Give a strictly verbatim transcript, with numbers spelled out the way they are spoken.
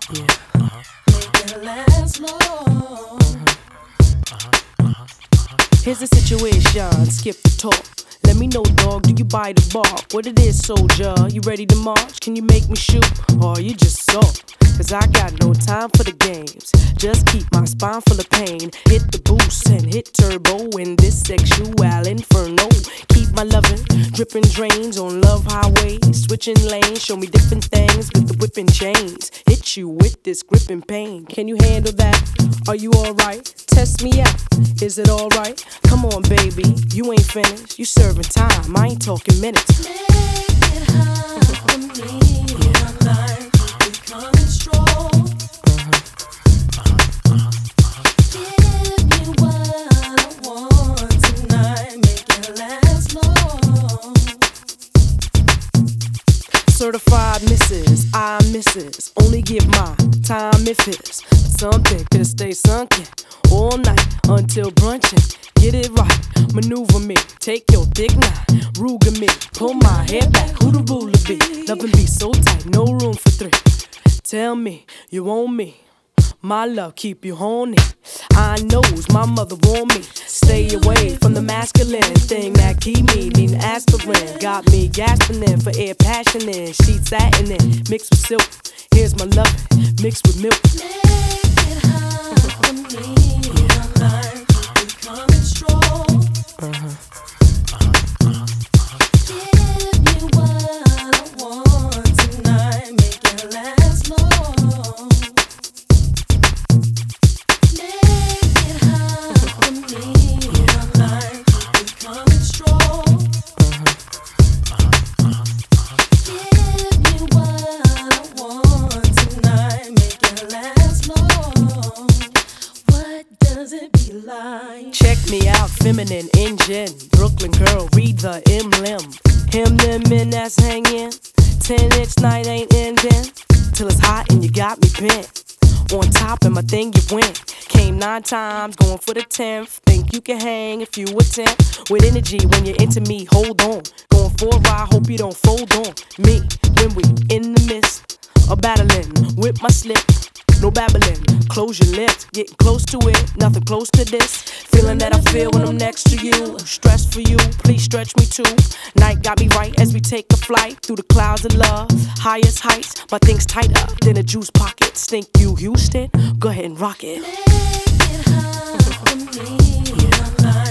Yeah. Make it last long. Here's the situation, skip the talk. Let me know, dog, do you buy the bark? What it is, soldier, you ready to march? Can you make me shoot, or you just soft? Cause I got no time for the games. Just keep my spine full of pain. Hit the boost and hit turbo in this sexual inferno. Keep my lovin' dripping drains on love highway. Switching lanes, show me different things with the whipping chains. Hit you with this gripping pain. Can you handle that? Are you alright? Test me out. Is it alright? Come on, baby, you ain't finished. You serving time, I ain't talking minutes. Make it hot for me. My life is coming strong. Give me what I want tonight. Make it last long. Certified missus, I misses. Only give my time if it's something to stay sunken all night until brunching. Get it right, maneuver me, take your thick nine, Ruger me, pull my hair back. Who the ruler be? Loving be so tight, no room for three. Tell me you want me. My love keep you horny. I knows my mother warned me. Stay away from the masculine thing that keep me needing aspirin. Got me gasping in for air, passion in, sheets satin in, mixed with silk. Here's my love, mixed with milk. Make it hot for me. My life is coming strong. Give me what I want tonight. Make it last long. Make it hot for me. My life is coming strong. Give me what I want tonight. Make it last long. What does it be like? Check me out, feminine engine. Brooklyn girl, read the emblem. Him, them men that's hanging. Ten inch night ain't ending. Till it's hot and you got me bent. On top and my thing you went. Came nine times, going for the tenth. Think you can hang if you attempt. With energy when you're into me, hold on. Going for a ride, hope you don't fold on me. When we in the midst of battling with my slip. No babbling, close your lips, getting close to it, nothing close to this. Feeling that I feel when I'm next to you. Stress for you, please stretch me too. Night got me right as we take a flight through the clouds of love. Highest heights, my thing's tighter than a juice pocket. Stink you, Houston, go ahead and rock it. Make it hot for me. My life